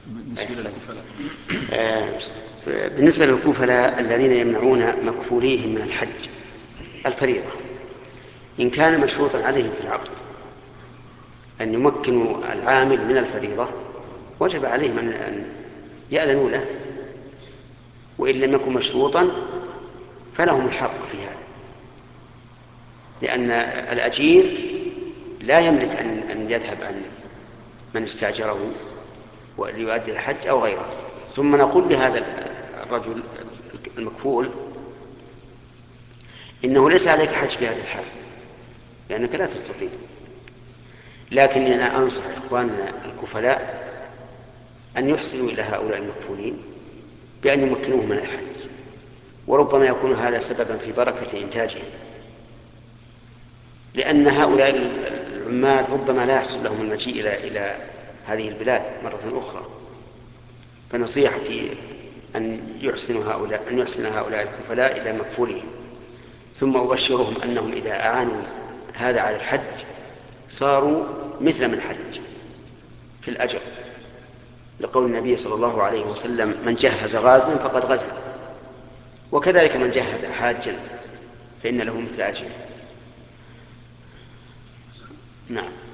بالنسبة للكفلاء. بالنسبة للكفلاء الذين يمنعون مكفوليهم من الحج الفريضة، إن كان مشروطا عليهم في العقد أن يمكنوا العامل من الفريضة وجب عليهم أن يأذنوا له، وإن لم يكن مشروطا فلهم الحق في هذا، لأن الأجير لا يملك أن يذهب عن من استأجره وليؤدي الحج أو غيره. ثم نقول لهذا الرجل المكفول إنه ليس عليك حج في هذه الحال لأنك لا تستطيع، لكن أنا أنصح إخواننا الكفلاء أن يحسنوا إلى هؤلاء المكفولين بأن يمكنوهم من الحج، وربما يكون هذا سببا في بركة إنتاجهم، لأن هؤلاء العمال ربما لا يحصل لهم المجيء إلى هذه البلاد مرة أخرى. فنصيحتي أن يحسن هؤلاء الكفلاء إلى مكفولهم، ثم أبشرهم أنهم إذا أعانوا هذا على الحج صاروا مثل من حج في الأجر، لقول النبي صلى الله عليه وسلم: من جهز غازا فقد غزا، وكذلك من جهز حاجا فإن له مثل أجره. نعم.